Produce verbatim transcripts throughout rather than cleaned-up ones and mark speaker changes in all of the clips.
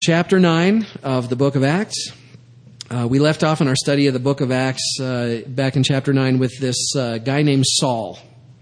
Speaker 1: chapter nine of the book of Acts. Uh, we left off in our study of the book of Acts uh, back in chapter nine with this uh, guy named Saul.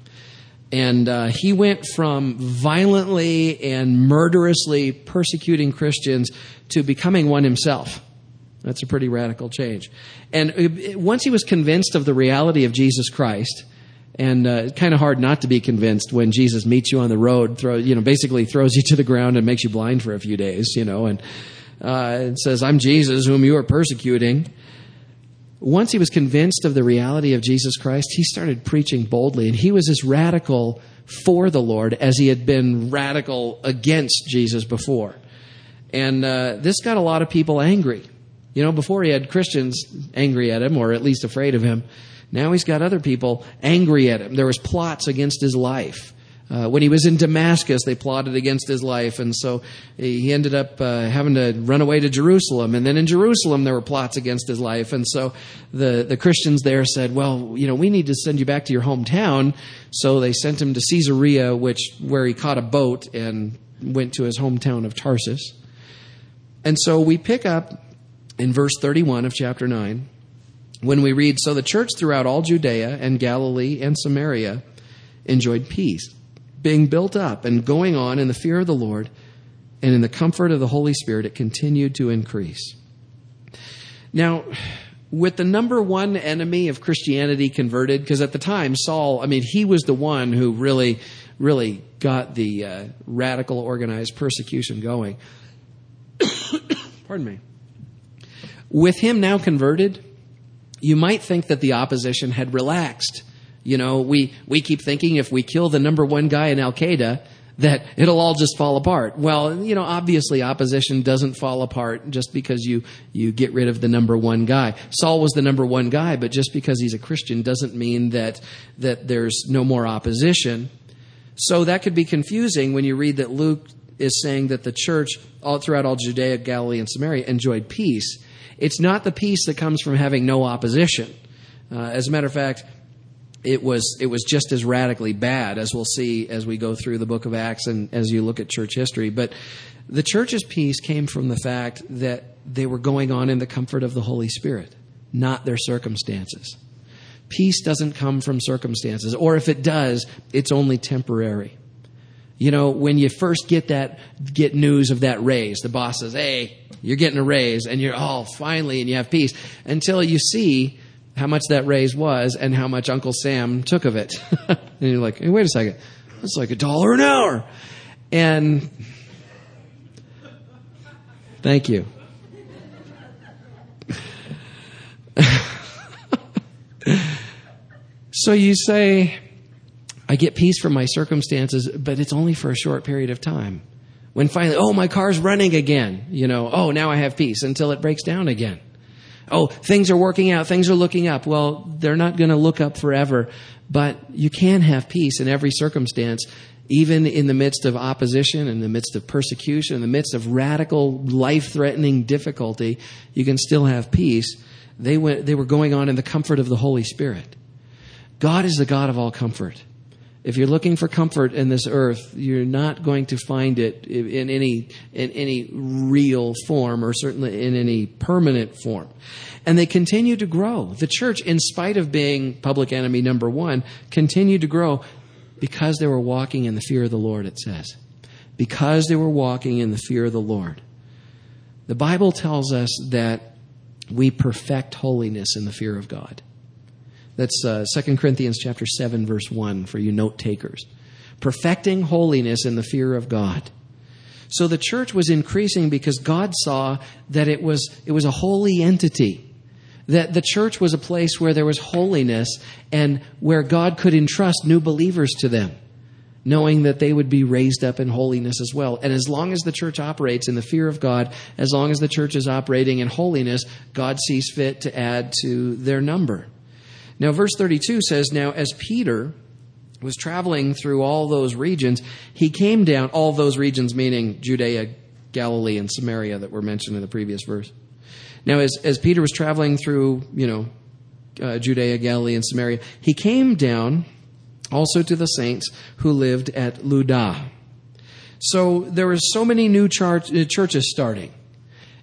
Speaker 1: And uh, he went from violently and murderously persecuting Christians to becoming one himself. That's a pretty radical change. And it, once he was convinced of the reality of Jesus Christ, and uh, it's kind of hard not to be convinced when Jesus meets you on the road, throw, you know, basically throws you to the ground and makes you blind for a few days, you know, and uh, it says, "I'm Jesus whom you are persecuting." Once he was convinced of the reality of Jesus Christ, he started preaching boldly, and he was as radical for the Lord as he had been radical against Jesus before. And uh, this got a lot of people angry. You know, before he had Christians angry at him, or at least afraid of him. Now he's got other people angry at him. There was plots against his life. Uh, when he was in Damascus, they plotted against his life, and so he ended up uh, having to run away to Jerusalem. And then in Jerusalem, there were plots against his life, and so the, the Christians there said, "Well, you know, we need to send you back to your hometown." So they sent him to Caesarea, which where he caught a boat and went to his hometown of Tarsus. And so we pick up in verse thirty-one of chapter nine, when we read, "So the church throughout all Judea and Galilee and Samaria enjoyed peace, being built up and going on in the fear of the Lord, and in the comfort of the Holy Spirit, it continued to increase." Now, with the number one enemy of Christianity converted, because at the time, Saul, I mean, he was the one who really, really got the uh, radical organized persecution going. Pardon me. With him now converted, you might think that the opposition had relaxed. You know, we, we keep thinking if we kill the number one guy in Al-Qaeda, that it'll all just fall apart. Well, you know, obviously opposition doesn't fall apart just because you, you get rid of the number one guy. Saul was the number one guy, but just because he's a Christian doesn't mean that, that there's no more opposition. So that could be confusing when you read that Luke is saying that the church all throughout all Judea, Galilee, and Samaria enjoyed peace. It's not the peace that comes from having no opposition. Uh, as a matter of fact, it was it was just as radically bad, as we'll see as we go through the book of Acts and as you look at church history. But the church's peace came from the fact that they were going on in the comfort of the Holy Spirit, not their circumstances. Peace doesn't come from circumstances, or if it does, it's only temporary. You know, when you first get that get news of that raise, the boss says, "Hey, you're getting a raise," and you're, "Oh, finally," and you have peace, until you see how much that raise was and how much Uncle Sam took of it. And you're like, "Hey, wait a second, it's like a dollar an hour." And thank you. So you say, "I get peace from my circumstances, but it's only for a short period of time." When finally, "Oh, my car's running again," you know, "Oh, now I have peace," until it breaks down again. "Oh, things are working out, things are looking up." Well, they're not going to look up forever, but you can have peace in every circumstance, even in the midst of opposition, in the midst of persecution, in the midst of radical, life-threatening difficulty. You can still have peace. They went, they were going on in the comfort of the Holy Spirit. God is the God of all comfort. If you're looking for comfort in this earth, you're not going to find it in any in any real form, or certainly in any permanent form. And they continue to grow. The church, in spite of being public enemy number one, continued to grow because they were walking in the fear of the Lord, it says. Because they were walking in the fear of the Lord. The Bible tells us that we perfect holiness in the fear of God. That's uh, Second Corinthians chapter seven, verse one, for you note takers. Perfecting holiness in the fear of God. So the church was increasing because God saw that it was it was a holy entity. That the church was a place where there was holiness and where God could entrust new believers to them, knowing that they would be raised up in holiness as well. And as long as the church operates in the fear of God, as long as the church is operating in holiness, God sees fit to add to their number. Now, verse thirty-two says, "Now as Peter was traveling through all those regions, he came down," all those regions meaning Judea, Galilee, and Samaria that were mentioned in the previous verse. Now, as, as Peter was traveling through, you know, uh, Judea, Galilee, and Samaria, he came down also to the saints who lived at Lydda. So there were so many new char- churches starting.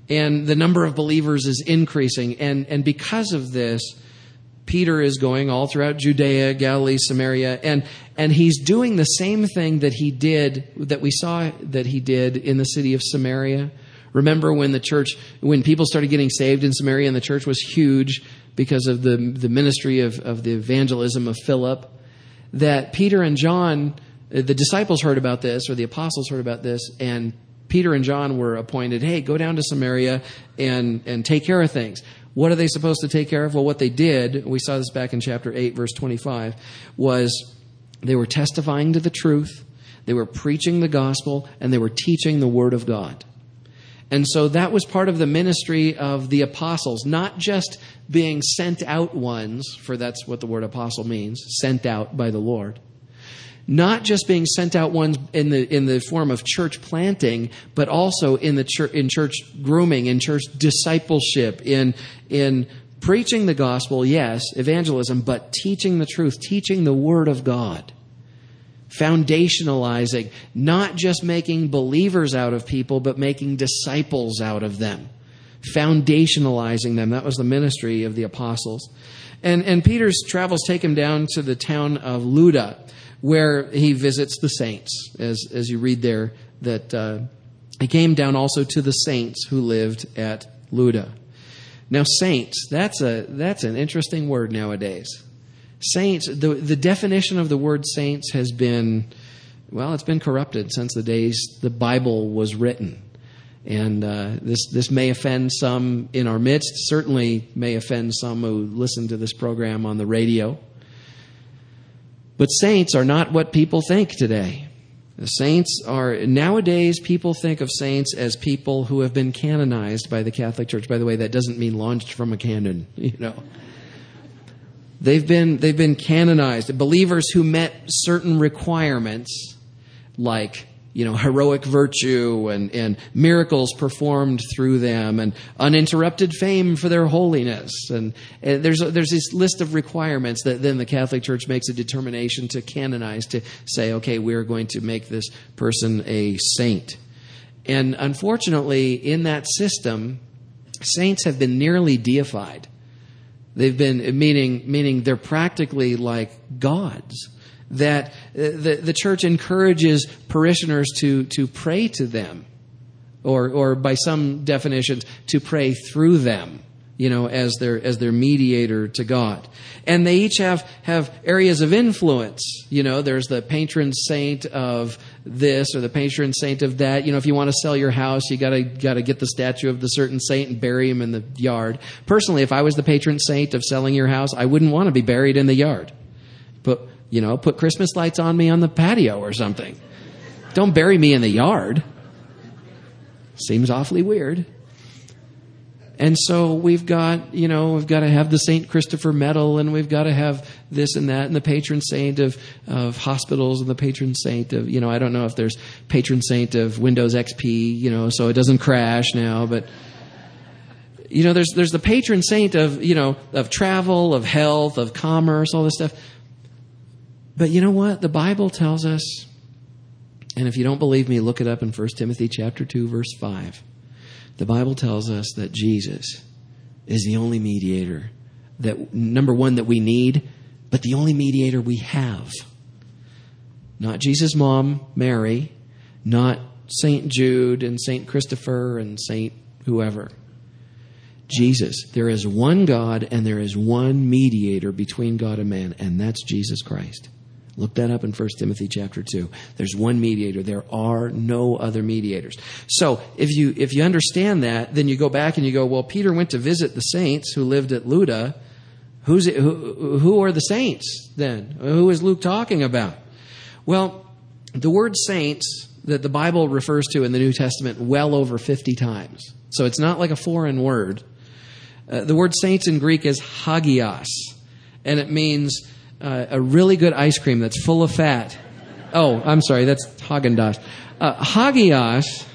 Speaker 1: And the number of believers is increasing. And, and because of this, Peter is going all throughout Judea, Galilee, Samaria, and, and he's doing the same thing that he did, that we saw that he did in the city of Samaria. Remember when the church, when people started getting saved in Samaria and the church was huge because of the, the ministry of, of the evangelism of Philip, that Peter and John, the disciples heard about this, or the apostles heard about this, and Peter and John were appointed, hey, go down to Samaria and, and take care of things. What are they supposed to take care of? Well, what they did, we saw this back in chapter eight, verse twenty-five, was they were testifying to the truth, they were preaching the gospel, and they were teaching the word of God. And so that was part of the ministry of the apostles, not just being sent out ones, for that's what the word apostle means, sent out by the Lord. Not just being sent out ones in the in the form of church planting, but also in the church in church grooming, in church discipleship, in in preaching the gospel, yes, evangelism, but teaching the truth, teaching the word of God. Foundationalizing, not just making believers out of people, but making disciples out of them. Foundationalizing them. That was the ministry of the apostles. And and Peter's travels take him down to the town of Lydda, where he visits the saints, as as you read there, that uh, he came down also to the saints who lived at Lydda. Now, saints, that's a that's an interesting word nowadays. Saints, the, the definition of the word saints has been, well, it's been corrupted since the days the Bible was written. And uh, this this may offend some in our midst, certainly may offend some who listen to this program on the radio. But saints are not what people think today. The saints are, nowadays people think of saints as people who have been canonized by the Catholic Church. By the way, that doesn't mean launched from a cannon, you know. They've been, they've been canonized. Believers who met certain requirements, like, you know, heroic virtue and, and miracles performed through them and uninterrupted fame for their holiness. And, and there's a, there's this list of requirements that then the Catholic Church makes a determination to canonize, to say, okay, we're going to make this person a saint. And unfortunately, in that system, saints have been nearly deified. They've been, meaning, meaning they're practically like gods. That the, the church encourages parishioners to, to pray to them, or or by some definitions, to pray through them, you know, as their as their mediator to God. And they each have, have areas of influence. You know, there's the patron saint of this or the patron saint of that. You know, if you want to sell your house, you gotta gotta get the statue of the certain saint and bury him in the yard. Personally, if I was the patron saint of selling your house, I wouldn't want to be buried in the yard. But you know, put Christmas lights on me on the patio or something. Don't bury me in the yard. Seems awfully weird. And so we've got, you know, we've got to have the Saint Christopher medal, and we've got to have this and that, and the patron saint of, of hospitals, and the patron saint of, you know, I don't know if there's patron saint of Windows X P, you know, so it doesn't crash now, but you know, there's there's the patron saint of, you know, of travel, of health, of commerce, all this stuff. But you know what? The Bible tells us, and if you don't believe me, look it up in First Timothy chapter two, verse five. The Bible tells us that Jesus is the only mediator, that number one, that we need, but the only mediator we have. Not Jesus' mom, Mary, not Saint Jude and Saint Christopher and Saint whoever. Jesus. There is one God and there is one mediator between God and man, and that's Jesus Christ. Look that up in First Timothy chapter two. There's one mediator. There are no other mediators. So if you if you understand that, then you go back and you go, well, Peter went to visit the saints who lived at Lydda. Who's it, who, who are the saints then? Who is Luke talking about? Well, the word saints that the Bible refers to in the New Testament well over fifty times. So it's not like a foreign word. Uh, the word saints in Greek is hagios, and it means Uh, a really good ice cream that's full of fat. Oh, I'm sorry, that's Haagen-Dazs. Uh, hagios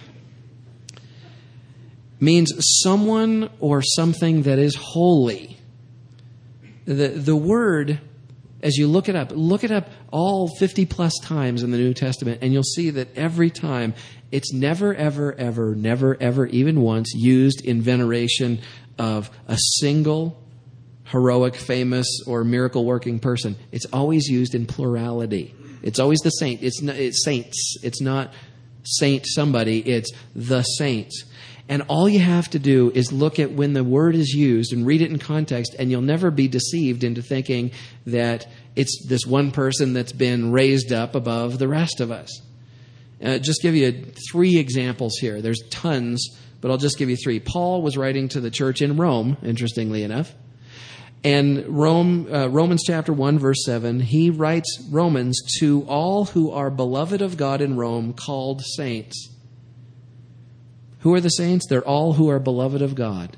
Speaker 1: means someone or something that is holy. The the word, as you look it up, look it up all fifty plus times in the New Testament, and you'll see that every time It's never, ever, ever, never, ever, even once used in veneration of a single heroic, famous, or miracle-working person. It's always used in plurality. It's always the saint. It's, not, it's saints. It's not saint somebody. It's the saints. And all you have to do is look at when the word is used and read it in context, and you'll never be deceived into thinking that it's this one person that's been raised up above the rest of us. Uh, just give you three examples here. There's tons, but I'll just give you three. Paul was writing to the church in Rome, interestingly enough. And Rome, uh, Romans chapter one, verse seven, he writes Romans to all who are beloved of God in Rome, called saints. Who are the saints? They're all who are beloved of God.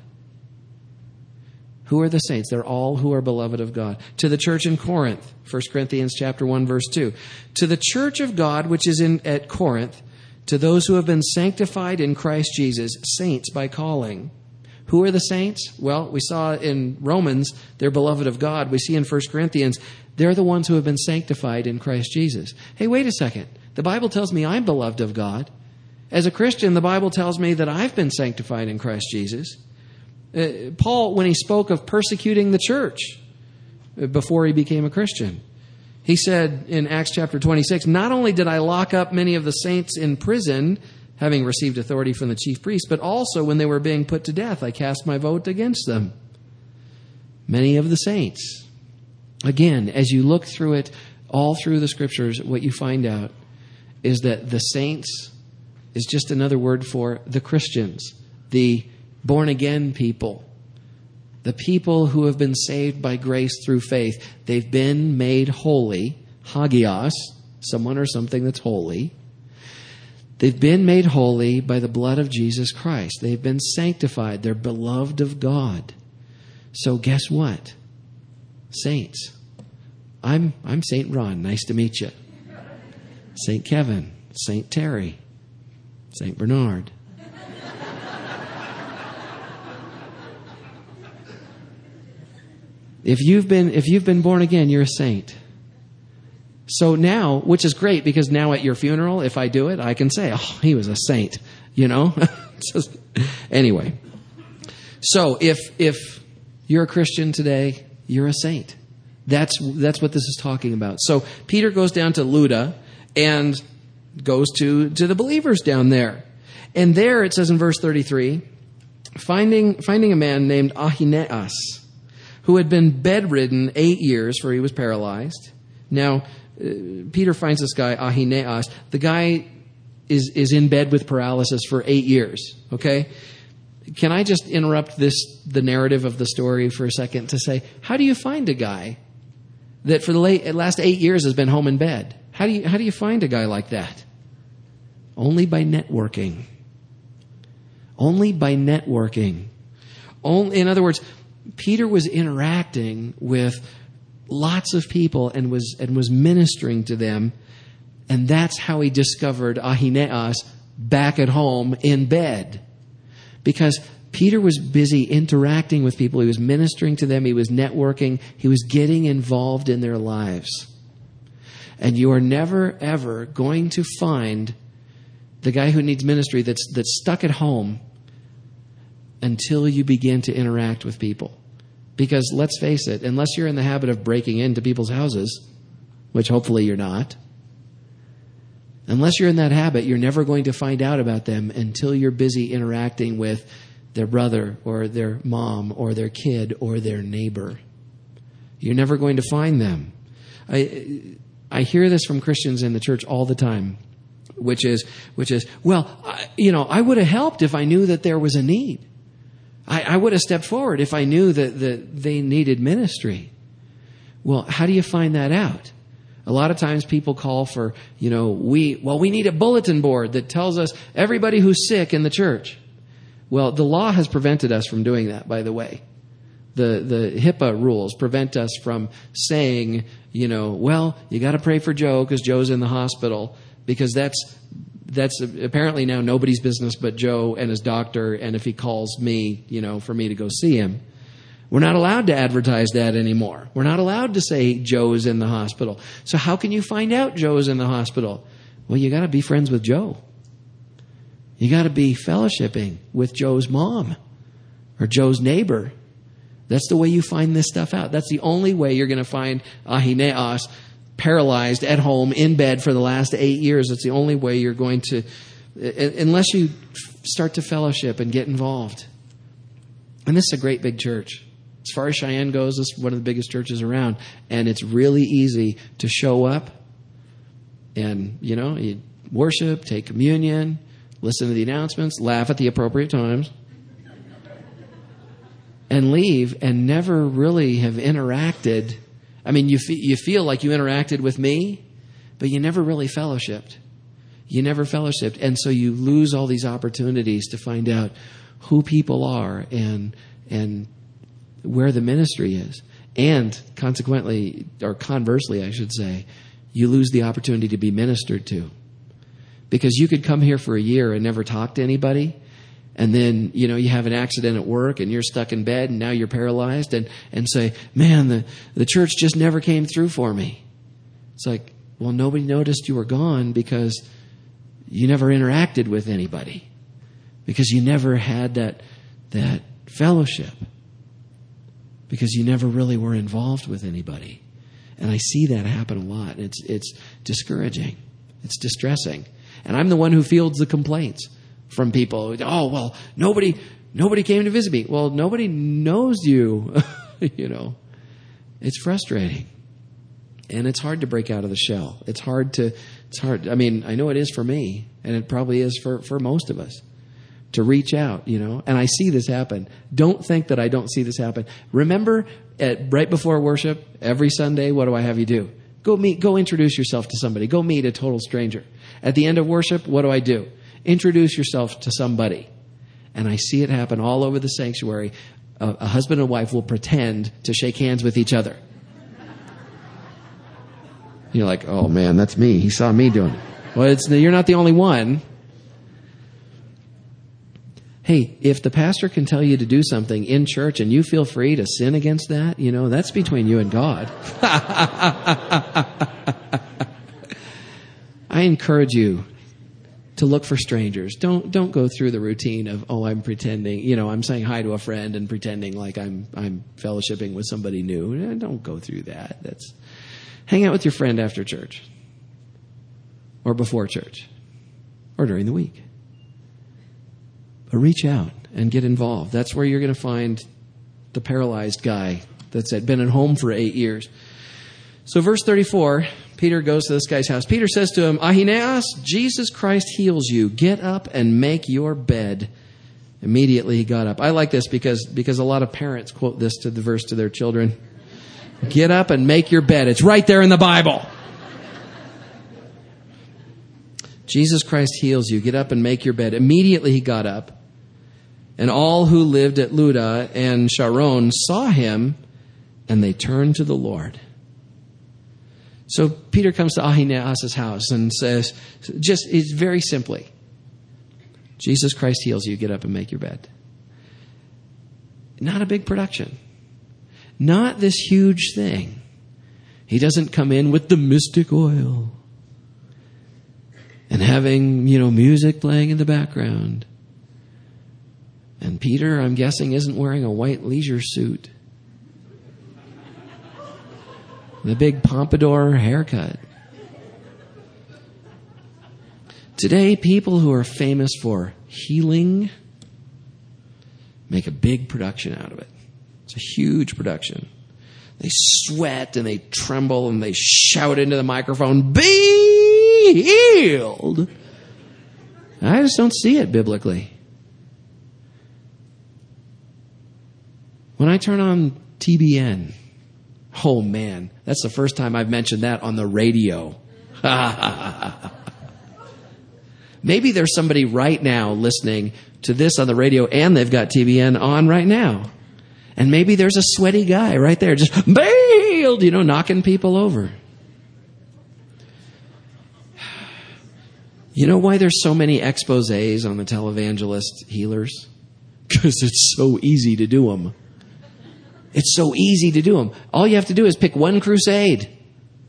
Speaker 1: Who are the saints? They're all who are beloved of God. To the church in Corinth, First Corinthians chapter one, verse two. To the church of God which is in at Corinth, to those who have been sanctified in Christ Jesus, saints by calling. Who are the saints? Well, we saw in Romans, they're beloved of God. We see in First Corinthians, they're the ones who have been sanctified in Christ Jesus. Hey, wait a second. The Bible tells me I'm beloved of God. As a Christian, the Bible tells me that I've been sanctified in Christ Jesus. Uh, Paul, when he spoke of persecuting the church before he became a Christian, he said in Acts chapter twenty-six, not only did I lock up many of the saints in prison, having received authority from the chief priest, but also when they were being put to death, I cast my vote against them. Many of the saints. Again, as you look through it, all through the scriptures, what you find out is that the saints is just another word for the Christians, the born-again people, the people who have been saved by grace through faith. They've been made holy, hagios, someone or something that's holy. They've been made holy by the blood of Jesus Christ. They've been sanctified. They're beloved of God. So guess what? Saints. I'm I'm Saint Ron. Nice to meet you. Saint Kevin. Saint Terry. Saint Bernard. If you've been if you've been born again, you're a saint. So now, which is great, because now at your funeral, if I do it, I can say, oh, he was a saint, you know? Just, anyway. So if if you're a Christian today, you're a saint. That's that's what this is talking about. So Peter goes down to Lydda and goes to, to the believers down there. And there it says in verse thirty-three, finding finding a man named Ahineas, who had been bedridden eight years, for he was paralyzed. Now, uh, Peter finds this guy, Ahineas. The guy is, is in bed with paralysis for eight years, okay? Can I just interrupt this, the narrative of the story for a second to say, how do you find a guy that for the late, last eight years has been home in bed? How do you, how do you find a guy like that? Only by networking. Only by networking. Only, in other words, Peter was interacting with lots of people and was and was ministering to them, and that's how he discovered Ahineas back at home in bed. Because Peter was busy interacting with people. He was ministering to them. He was networking. He was getting involved in their lives. And you are never, ever going to find the guy who needs ministry that's that's stuck at home until you begin to interact with people. Because let's face it, unless you're in the habit of breaking into people's houses, which hopefully you're not, unless you're in that habit, you're never going to find out about them until you're busy interacting with their brother or their mom or their kid or their neighbor. You're never going to find them. I I hear this from Christians in the church all the time, which is, which is, well, I, you know, I would have helped if I knew that there was a need. I, I would have stepped forward if I knew that, that they needed ministry. Well, how do you find that out? A lot of times people call for, you know, we, well, we need a bulletin board that tells us everybody who's sick in the church. Well, the law has prevented us from doing that, by the way. The, the HIPAA rules prevent us from saying, you know, well, you got to pray for Joe because Joe's in the hospital, because that's, that's apparently now nobody's business but Joe and his doctor, and if he calls me, you know, for me to go see him. We're not allowed to advertise that anymore. We're not allowed to say Joe is in the hospital. So how can you find out Joe is in the hospital? Well, you got to be friends with Joe. You got to be fellowshipping with Joe's mom or Joe's neighbor. That's the way you find this stuff out. That's the only way you're going to find Ahineas paralyzed at home in bed for the last eight years. That's the only way you're going to, unless you start to fellowship and get involved. And this is a great big church. As far as Cheyenne goes, this is one of the biggest churches around. And it's really easy to show up and, you know, you worship, take communion, listen to the announcements, laugh at the appropriate times, and leave and never really have interacted. I mean, you fe- you feel like you interacted with me, but you never really fellowshipped. You never fellowshipped. And so you lose all these opportunities to find out who people are and and where the ministry is. And consequently, or conversely, I should say, you lose the opportunity to be ministered to. Because you could come here for a year and never talk to anybody, and then, you know, you have an accident at work and you're stuck in bed and now you're paralyzed and, and say, man, the, the church just never came through for me. It's like, well, nobody noticed you were gone because you never interacted with anybody, because you never had that, that fellowship, because you never really were involved with anybody. And I see that happen a lot. It's, it's discouraging. It's distressing. And I'm the one who fields the complaints from people. Oh, well, nobody nobody came to visit me. Well, nobody knows you. You know, it's frustrating. And it's hard to break out of the shell. It's hard to, it's hard. I mean, I know it is for me, and it probably is for, for most of us, to reach out, you know. And I see this happen. Don't think that I don't see this happen. Remember, at, right before worship, every Sunday, what do I have you do? Go meet, go introduce yourself to somebody. Go meet a total stranger. At the end of worship, what do I do? Introduce yourself to somebody. And I see it happen all over the sanctuary. A, a husband and wife will pretend to shake hands with each other. You're like, oh man, that's me. He saw me doing it. Well, it's, you're not the only one. Hey, if the pastor can tell you to do something in church and you feel free to sin against that, you know, that's between you and God. I encourage you to look for strangers. Don't don't go through the routine of, oh, I'm pretending, you know, I'm saying hi to a friend and pretending like I'm I'm fellowshipping with somebody new. Don't go through that. That's hang out with your friend after church, or before church, or during the week. But reach out and get involved. That's where you're going to find the paralyzed guy that's had been at home for eight years. So verse thirty-four, Peter goes to this guy's house. Peter says to him, Ahineas, Jesus Christ heals you. Get up and make your bed. Immediately he got up. I like this because, because a lot of parents quote this to the verse to their children. Get up and make your bed. It's right there in the Bible. Jesus Christ heals you. Get up and make your bed. Immediately he got up. And all who lived at Lydda and Sharon saw him, and they turned to the Lord. So Peter comes to Ahineas' house and says, just it's very simply, Jesus Christ heals you. Get up and make your bed. Not a big production. Not this huge thing. He doesn't come in with the mystic oil and having, you know, music playing in the background. And Peter, I'm guessing, isn't wearing a white leisure suit. The big pompadour haircut. Today, people who are famous for healing make a big production out of it. It's a huge production. They sweat and they tremble and they shout into the microphone, "Be healed!" I just don't see it biblically. When I turn on T B N, oh man, that's the first time I've mentioned that on the radio. Maybe there's somebody right now listening to this on the radio and they've got T B N on right now. And maybe there's a sweaty guy right there just, "Be healed," you know, knocking people over. You know why there's so many exposés on the televangelist healers? Because it's so easy to do them. It's so easy to do them. All you have to do is pick one crusade.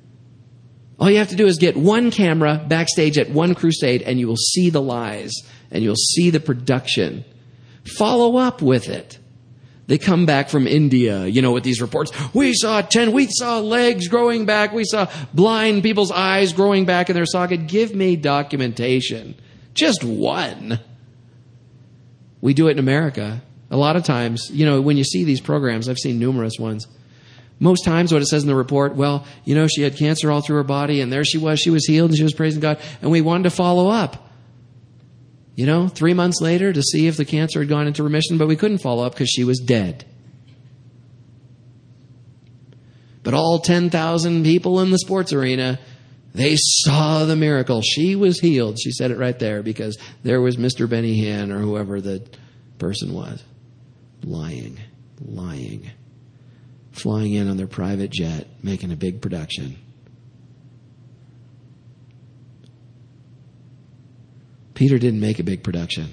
Speaker 1: All you have to do is get one camera backstage at one crusade and you will see the lies and you'll see the production. Follow up with it. They come back from India, you know, with these reports. We saw ten, we saw legs growing back. We saw blind people's eyes growing back in their socket. Give me documentation. Just one. We do it in America. A lot of times, you know, when you see these programs, I've seen numerous ones. Most times what it says in the report, well, you know, she had cancer all through her body, and there she was. She was healed, and she was praising God, and we wanted to follow up. You know, three months later to see if the cancer had gone into remission, but we couldn't follow up because she was dead. But all ten thousand people in the sports arena, they saw the miracle. She was healed. She said it right there because there was Mister Benny Hinn or whoever the person was. Lying, lying. Flying in on their private jet, making a big production. Peter didn't make a big production.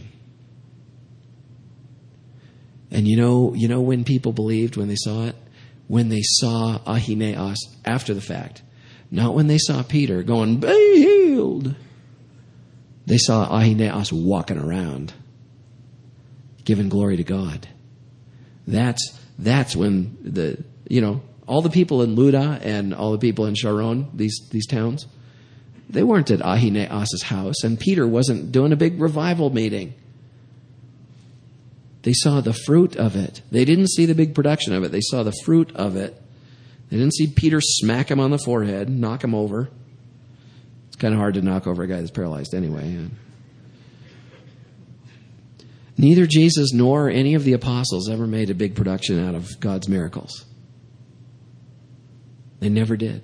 Speaker 1: And you know, you know when people believed when they saw it? When they saw Ahineos after the fact. Not when they saw Peter going, be healed. They saw Ahineos walking around, giving glory to God. That's that's when the, you know, all the people in Luda and all the people in Sharon, these these towns, they weren't at Ahineos' house, and Peter wasn't doing a big revival meeting. They saw the fruit of it. They didn't see the big production of it. They saw the fruit of it. They didn't see Peter smack him on the forehead, knock him over. It's kind of hard to knock over a guy that's paralyzed anyway. Neither Jesus nor any of the apostles ever made a big production out of God's miracles. They never did.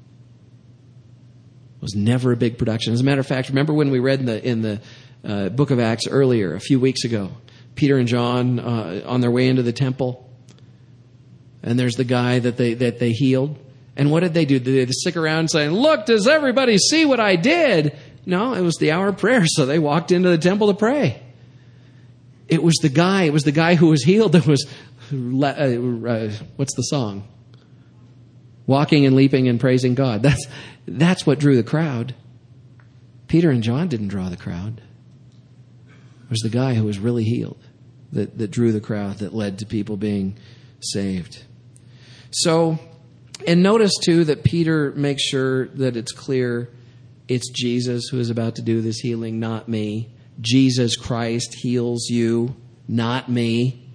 Speaker 1: Was never a big production. As a matter of fact, remember when we read in the in the uh, book of Acts earlier, a few weeks ago, Peter and John uh, on their way into the temple, and there's the guy that they that they healed. And what did they do? Did they stick around saying, "Look, does everybody see what I did?" No, it was the hour of prayer, so they walked into the temple to pray. It was the guy. It was the guy who was healed that was. Uh, uh, what's the song? Walking and leaping and praising God. That's that's what drew the crowd. Peter and John didn't draw the crowd. It was the guy who was really healed that, that drew the crowd, that led to people being saved. So, and notice too that Peter makes sure that it's clear it's Jesus who is about to do this healing, not me. Jesus Christ heals you, not me.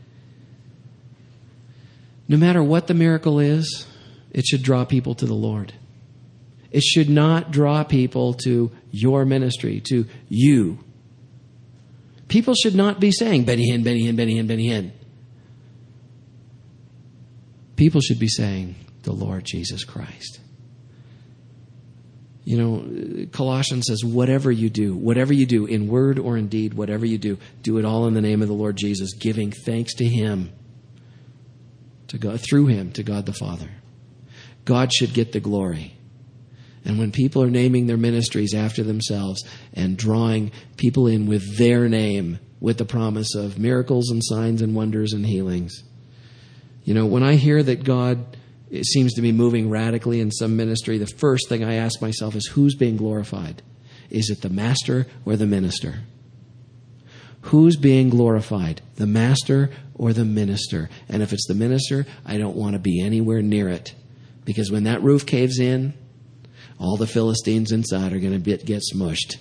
Speaker 1: No matter what the miracle is, it should draw people to the Lord. It should not draw people to your ministry, to you. People should not be saying, Benny Hinn, Benny Hinn, Benny Hinn, Benny Hinn. People should be saying, the Lord Jesus Christ. You know, Colossians says, whatever you do, whatever you do, in word or in deed, whatever you do, do it all in the name of the Lord Jesus, giving thanks to Him, to God, through Him, to God the Father. God should get the glory. And when people are naming their ministries after themselves and drawing people in with their name, with the promise of miracles and signs and wonders and healings. You know, when I hear that God it seems to be moving radically in some ministry, the first thing I ask myself is, who's being glorified? Is it the master or the minister? Who's being glorified? The master or the minister? And if it's the minister, I don't want to be anywhere near it. Because when that roof caves in, all the Philistines inside are going to get smushed.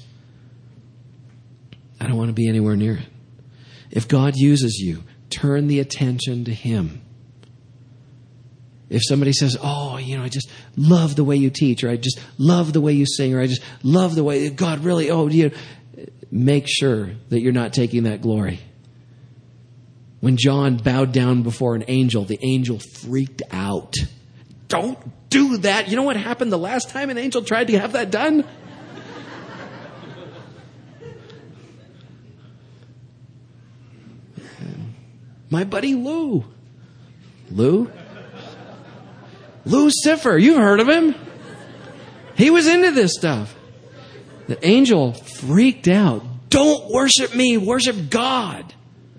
Speaker 1: I don't want to be anywhere near it. If God uses you, turn the attention to Him. If somebody says, oh, you know, I just love the way you teach, or I just love the way you sing, or I just love the way God really, oh, you make sure that you're not taking that glory. When John bowed down before an angel, the angel freaked out. Don't do that. You know what happened the last time an angel tried to have that done? My buddy Lou. Lou? Lou Siffer. You've heard of him. He was into this stuff. The angel freaked out. Don't worship me. Worship God.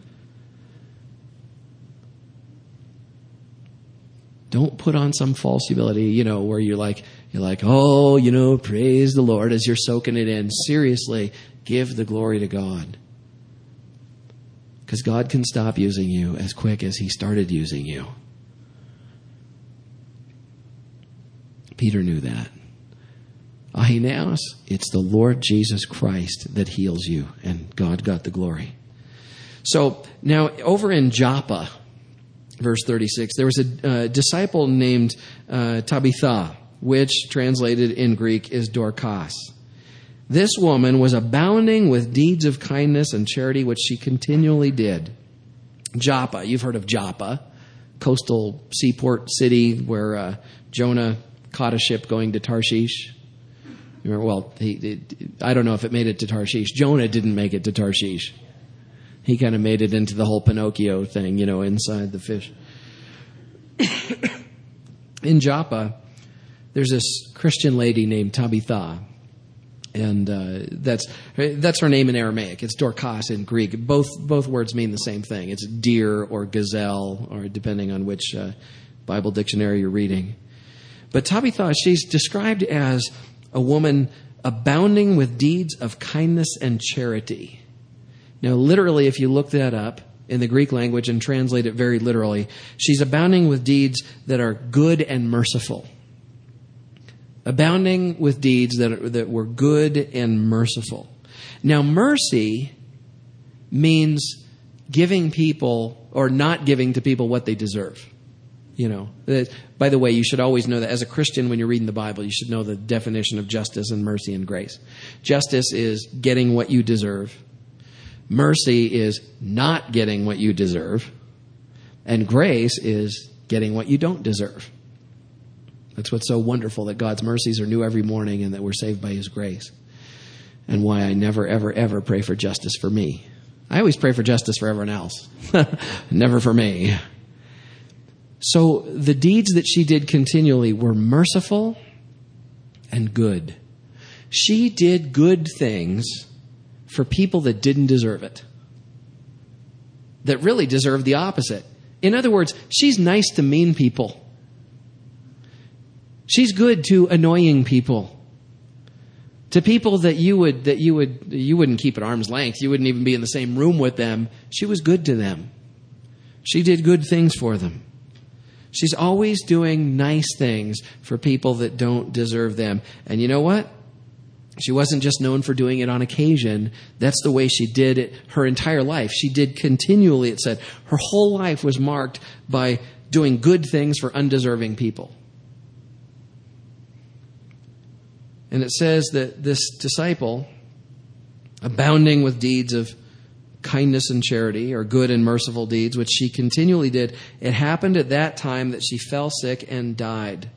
Speaker 1: Don't put on some false humility, you know, where you're like, you're like, oh, you know, praise the Lord as you're soaking it in. Seriously, give the glory to God. Because God can stop using you as quick as he started using you. Peter knew that. Ahineos, it's the Lord Jesus Christ that heals you, and God got the glory. So now over in Joppa, verse thirty-six, there was a uh, disciple named uh, Tabitha, which translated in Greek is Dorcas. This woman was abounding with deeds of kindness and charity, which she continually did. Joppa, you've heard of Joppa, coastal seaport city where uh, Jonah caught a ship going to Tarshish. Well, he, it, I don't know if it made it to Tarshish. Jonah didn't make it to Tarshish. He kind of made it into the whole Pinocchio thing, you know, inside the fish. In Joppa, there's this Christian lady named Tabitha. And uh, that's that's her name in Aramaic. It's Dorcas in Greek. Both both words mean the same thing. It's deer or gazelle, or depending on which uh, Bible dictionary you're reading. But Tabitha, she's described as a woman abounding with deeds of kindness and charity. Now, literally, if you look that up in the Greek language and translate it very literally, she's abounding with deeds that are good and merciful. Abounding with deeds that are, that were good and merciful. Now, mercy means giving people or not giving to people what they deserve. You know, that, by the way, you should always know that as a Christian, when you're reading the Bible, you should know the definition of justice and mercy and grace. Justice is getting what you deserve. Mercy is not getting what you deserve. And grace is getting what you don't deserve. That's what's so wonderful, that God's mercies are new every morning and that we're saved by his grace. And why I never, ever, ever pray for justice for me. I always pray for justice for everyone else. Never for me. So the deeds that she did continually were merciful and good. She did good things for people that didn't deserve it. That really deserved the opposite. In other words, she's nice to mean people. She's good to annoying people. To people that you would that you would you wouldn't keep at arm's length. You wouldn't even be in the same room with them. She was good to them. She did good things for them. She's always doing nice things for people that don't deserve them. And you know what? She wasn't just known for doing it on occasion. That's the way she did it her entire life. She did continually, it said. Her whole life was marked by doing good things for undeserving people. And it says that this disciple, abounding with deeds of kindness and charity, or good and merciful deeds, which she continually did, it happened at that time that she fell sick and died.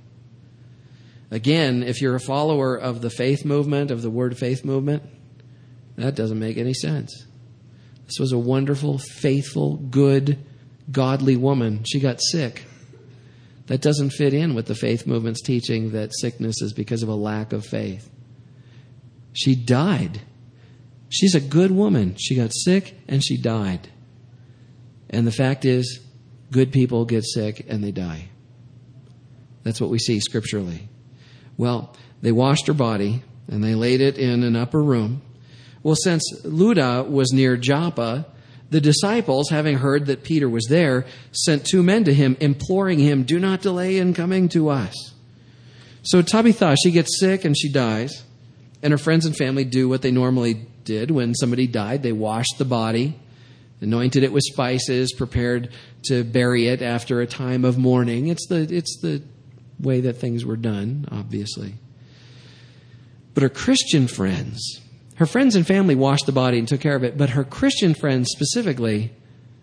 Speaker 1: Again, if you're a follower of the faith movement, of the Word Faith movement, that doesn't make any sense. This was a wonderful, faithful, good, godly woman. She got sick. That doesn't fit in with the faith movement's teaching that sickness is because of a lack of faith. She died. She's a good woman. She got sick and she died. And the fact is, good people get sick and they die. That's what we see scripturally. Well, they washed her body and they laid it in an upper room. Well, since Lydda was near Joppa, the disciples, having heard that Peter was there, sent two men to him, imploring him, "Do not delay in coming to us." So Tabitha, she gets sick and she dies. And her friends and family do what they normally did when somebody died. They washed the body, anointed it with spices, prepared to bury it after a time of mourning. It's the, it's the way that things were done, obviously. But her Christian friends... Her friends and family washed the body and took care of it, but her Christian friends specifically,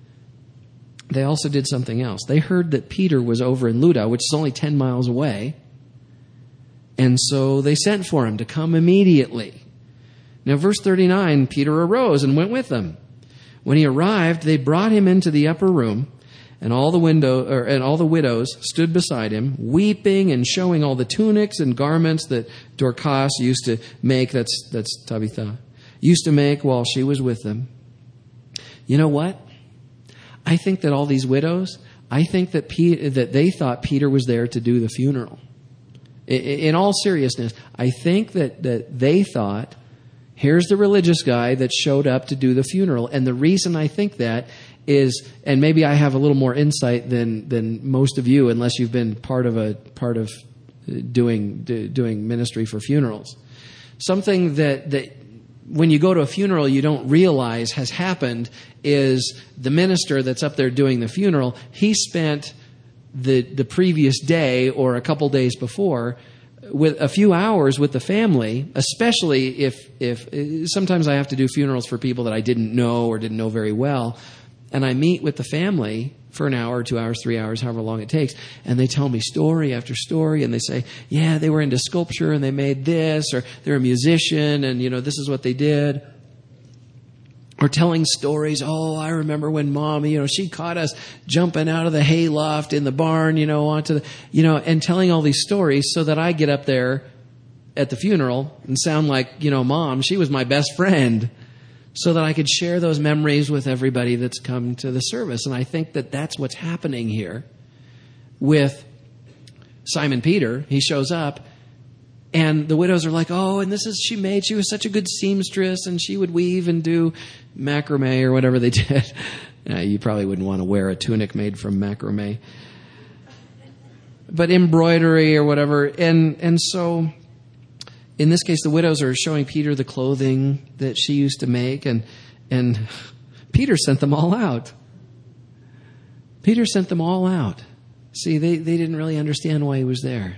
Speaker 1: they also did something else. They heard that Peter was over in Lydda, which is only ten miles away, and so they sent for him to come immediately. Now, verse thirty-nine, Peter arose and went with them. When he arrived, they brought him into the upper room, and all the window or, and all the widows stood beside him, weeping and showing all the tunics and garments that Dorcas used to make. That's that's Tabitha used to make while she was with them. You know what? I think that all these widows, I think that P, that they thought Peter was there to do the funeral. In, in all seriousness, I think that that they thought Here's the religious guy that showed up to do the funeral. And the reason I think that is, and maybe I have a little more insight than than most of you, unless you've been part of a part of doing doing ministry for funerals. Something that that when you go to a funeral you don't realize has happened is the minister that's up there doing the funeral, he spent the the previous day or a couple days before with a few hours with the family, especially if if sometimes I have to do funerals for people that I didn't know or didn't know very well, and I meet with the family for an hour, two hours, three hours, however long it takes, and they tell me story after story, and they say, yeah, they were into sculpture and they made this, or they're a musician and, you know, this is what they did. Or telling stories, oh, I remember when Mom, you know, she caught us jumping out of the hayloft in the barn, you know, onto the, you know, and telling all these stories so that I get up there at the funeral and sound like, you know, Mom, she was my best friend, so that I could share those memories with everybody that's come to the service. And I think that that's what's happening here with Simon Peter. He shows up, and the widows are like, oh, and this is, she made, she was such a good seamstress, and she would weave and do macrame or whatever they did. Uh, you probably wouldn't want to wear a tunic made from macrame. But embroidery or whatever. And, and so in this case, the widows are showing Peter the clothing that she used to make, and and Peter sent them all out. Peter sent them all out. See, they, they didn't really understand why he was there.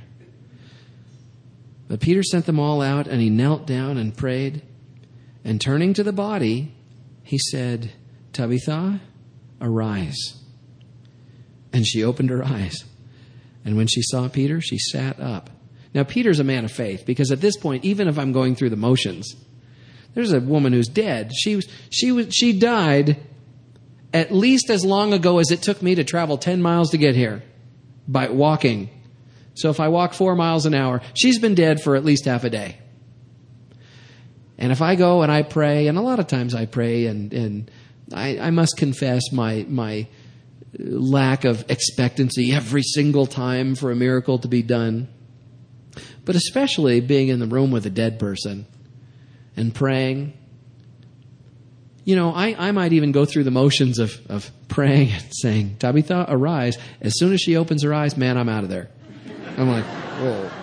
Speaker 1: But Peter sent them all out, and he knelt down and prayed. And turning to the body, he said, Tabitha, arise. And she opened her eyes. And when she saw Peter, she sat up. Now, Peter's a man of faith, because at this point, even if I'm going through the motions, there's a woman who's dead. She was, she was, she died at least as long ago as it took me to travel ten miles to get here by walking. So if I walk four miles an hour, she's been dead for at least half a day. And if I go and I pray, and a lot of times I pray, and, and I, I must confess my, my lack of expectancy every single time for a miracle to be done. But especially being in the room with a dead person and praying. You know, I, I might even go through the motions of, of praying and saying, Tabitha, arise. As soon as she opens her eyes, man, I'm out of there. I'm like, whoa.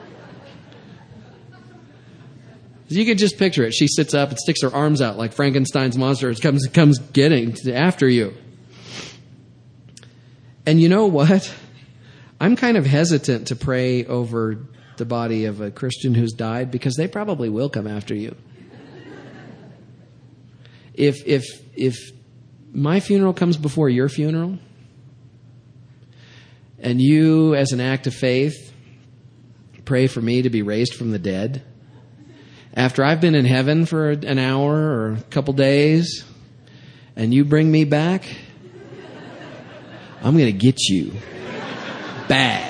Speaker 1: You can just picture it. She sits up and sticks her arms out like Frankenstein's monster. It comes, comes getting after you. And you know what? I'm kind of hesitant to pray over the body of a Christian who's died, because they probably will come after you. If if if my funeral comes before your funeral, and you, as an act of faith, pray for me to be raised from the dead, after I've been in heaven for an hour or a couple days, and you bring me back, I'm going to get you bad.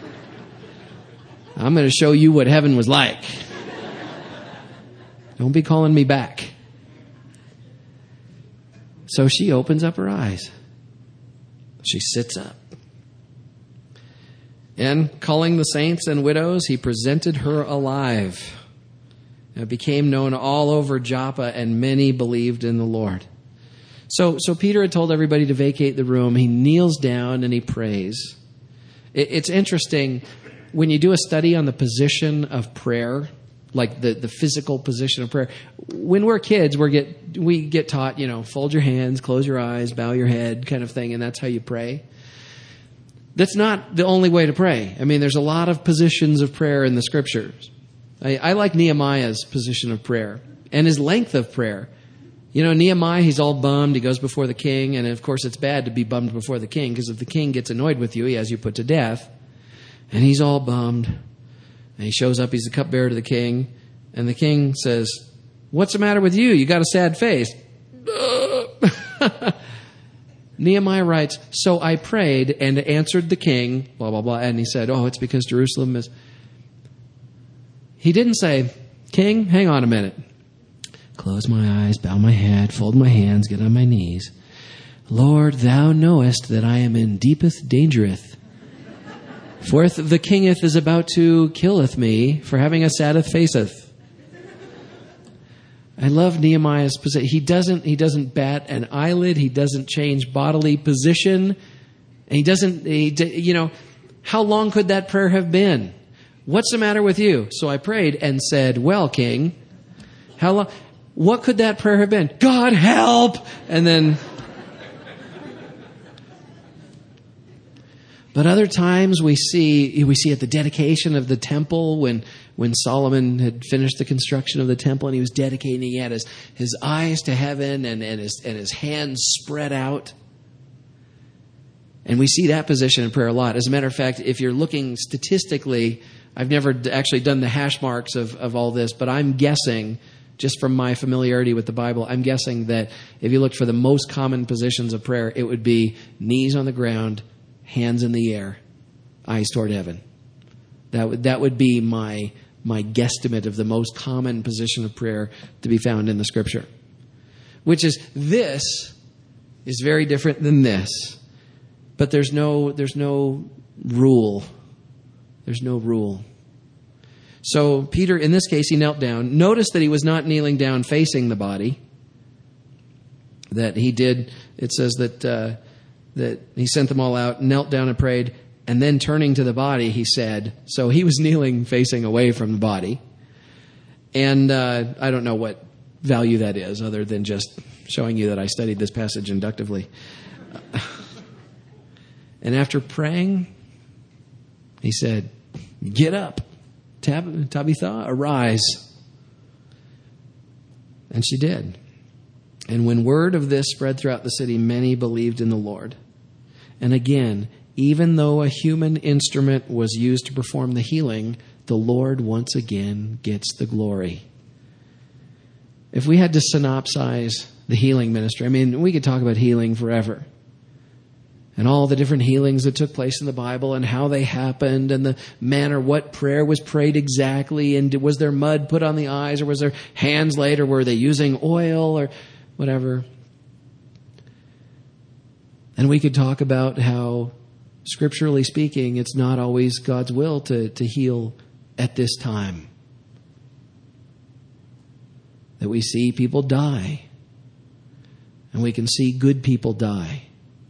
Speaker 1: I'm going to show you what heaven was like. Don't be calling me back. So she opens up her eyes. She sits up. And calling the saints and widows, he presented her alive. It became known all over Joppa, and many believed in the Lord. So, so Peter had told everybody to vacate the room. He kneels down and he prays. It, it's interesting. When you do a study on the position of prayer, like the, the physical position of prayer, when we're kids, we get we get taught, you know, fold your hands, close your eyes, bow your head, kind of thing, and that's how you pray. That's not the only way to pray. I mean, there's a lot of positions of prayer in the Scriptures. I, I like Nehemiah's position of prayer and his length of prayer. You know, Nehemiah, he's all bummed. He goes before the king, and of course it's bad to be bummed before the king, because if the king gets annoyed with you, he has you put to death. And he's all bummed. And he shows up. He's the cupbearer to the king. And the king says, what's the matter with you? You got a sad face. Nehemiah writes, so I prayed and answered the king, blah, blah, blah. And he said, oh, it's because Jerusalem is... He didn't say, King, hang on a minute. Close my eyes, bow my head, fold my hands, get on my knees. Lord, thou knowest that I am in deepest dangereth. Forth the kingeth is about to killeth me for having a saddeth faceth. I love Nehemiah's position. He doesn't, he doesn't bat an eyelid. He doesn't change bodily position. And he doesn't, he, you know, how long could that prayer have been? What's the matter with you? So I prayed and said, well, King, how long, what could that prayer have been? God help! And then, but other times we see, we see at the dedication of the temple when, when Solomon had finished the construction of the temple and he was dedicating, he had his, his eyes to heaven and, and his, and his hands spread out. And we see that position in prayer a lot. As a matter of fact, if you're looking statistically, I've never actually done the hash marks of, of all this, but I'm guessing, just from my familiarity with the Bible, I'm guessing that if you looked for the most common positions of prayer, it would be knees on the ground, hands in the air, eyes toward heaven. That would that would be my my guesstimate of the most common position of prayer to be found in the Scripture. Which is, this is very different than this. But there's no there's no rule. There's no rule. So Peter, in this case, he knelt down. Notice that he was not kneeling down facing the body. That he did, it says that uh, that he sent them all out, knelt down and prayed, and then turning to the body, he said, so he was kneeling facing away from the body. And uh, I don't know what value that is, other than just showing you that I studied this passage inductively. And after praying, he said, get up, Tab- Tabitha, arise. And she did. And when word of this spread throughout the city, many believed in the Lord. And again, even though a human instrument was used to perform the healing, the Lord once again gets the glory. If we had to synopsize the healing ministry, I mean, we could talk about healing forever. And all the different healings that took place in the Bible and how they happened and the manner, what prayer was prayed exactly, and was there mud put on the eyes, or was there hands laid, or were they using oil or whatever. And we could talk about how, scripturally speaking, it's not always God's will to, to heal at this time. That we see people die. And we can see good people die.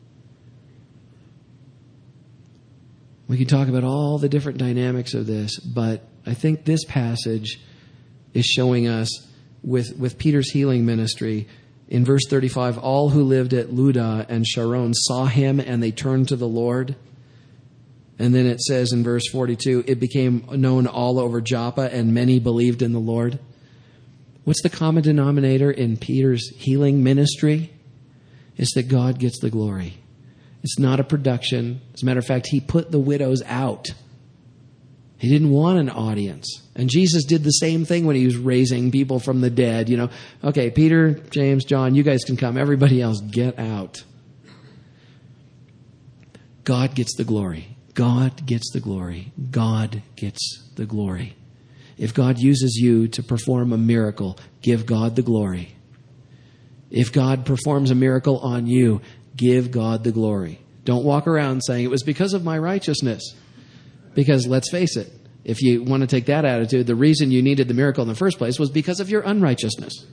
Speaker 1: We can talk about all the different dynamics of this, but I think this passage is showing us with, with Peter's healing ministry. In verse thirty-five, all who lived at Lydda and Sharon saw him and they turned to the Lord. And then it says in verse forty-two, it became known all over Joppa and many believed in the Lord. What's the common denominator in Peter's healing ministry? It's that God gets the glory. It's not a production. As a matter of fact, he put the widows out. He didn't want an audience. And Jesus did the same thing when he was raising people from the dead. You know, okay, Peter, James, John, you guys can come. Everybody else, get out. God gets the glory. God gets the glory. God gets the glory. If God uses you to perform a miracle, give God the glory. If God performs a miracle on you, give God the glory. Don't walk around saying it was because of my righteousness. Because let's face it, if you want to take that attitude, the reason you needed the miracle in the first place was because of your unrighteousness.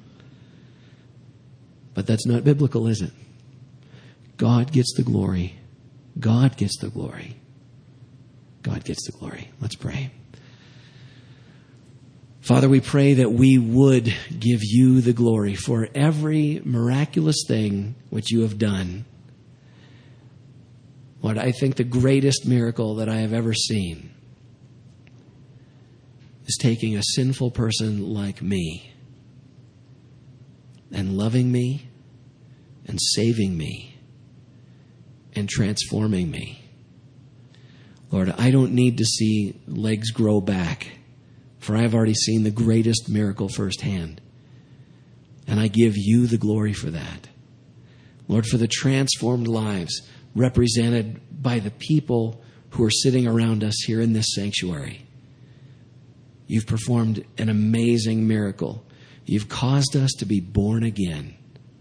Speaker 1: But that's not biblical, is it? God gets the glory. God gets the glory. God gets the glory. Let's pray. Father, we pray that we would give you the glory for every miraculous thing which you have done. Lord, I think the greatest miracle that I have ever seen is taking a sinful person like me and loving me and saving me and transforming me. Lord, I don't need to see legs grow back, for I have already seen the greatest miracle firsthand. And I give you the glory for that. Lord, for the transformed lives represented by the people who are sitting around us here in this sanctuary. You've performed an amazing miracle. You've caused us to be born again.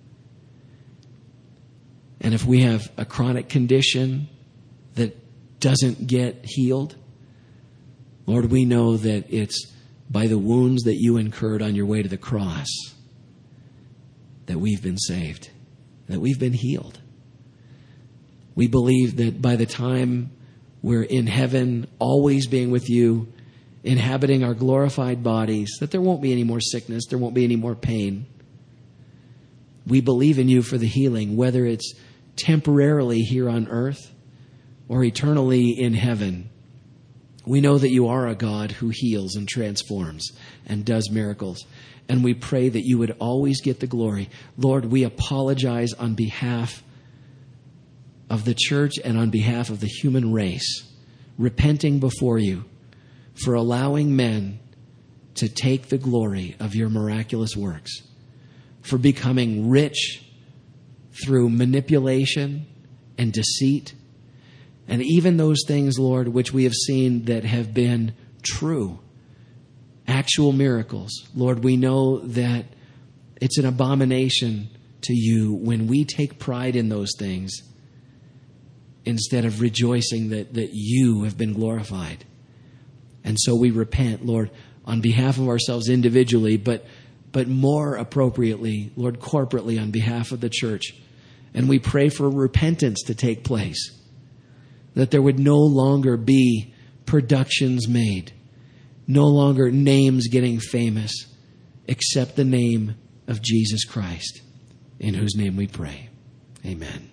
Speaker 1: And if we have a chronic condition that doesn't get healed, Lord, we know that it's by the wounds that you incurred on your way to the cross, that we've been saved, that we've been healed. We believe that by the time we're in heaven, always being with you, inhabiting our glorified bodies, that there won't be any more sickness, there won't be any more pain. We believe in you for the healing, whether it's temporarily here on earth or eternally in heaven. We know that you are a God who heals and transforms and does miracles. And we pray that you would always get the glory. Lord, we apologize on behalf of the church and on behalf of the human race, repenting before you for allowing men to take the glory of your miraculous works, for becoming rich through manipulation and deceit, and even those things, Lord, which we have seen that have been true, actual miracles. Lord, we know that it's an abomination to you when we take pride in those things instead of rejoicing that, that you have been glorified. And so we repent, Lord, on behalf of ourselves individually, but but more appropriately, Lord, corporately on behalf of the church. And we pray for repentance to take place, that there would no longer be productions made, no longer names getting famous, except the name of Jesus Christ, in whose name we pray. Amen.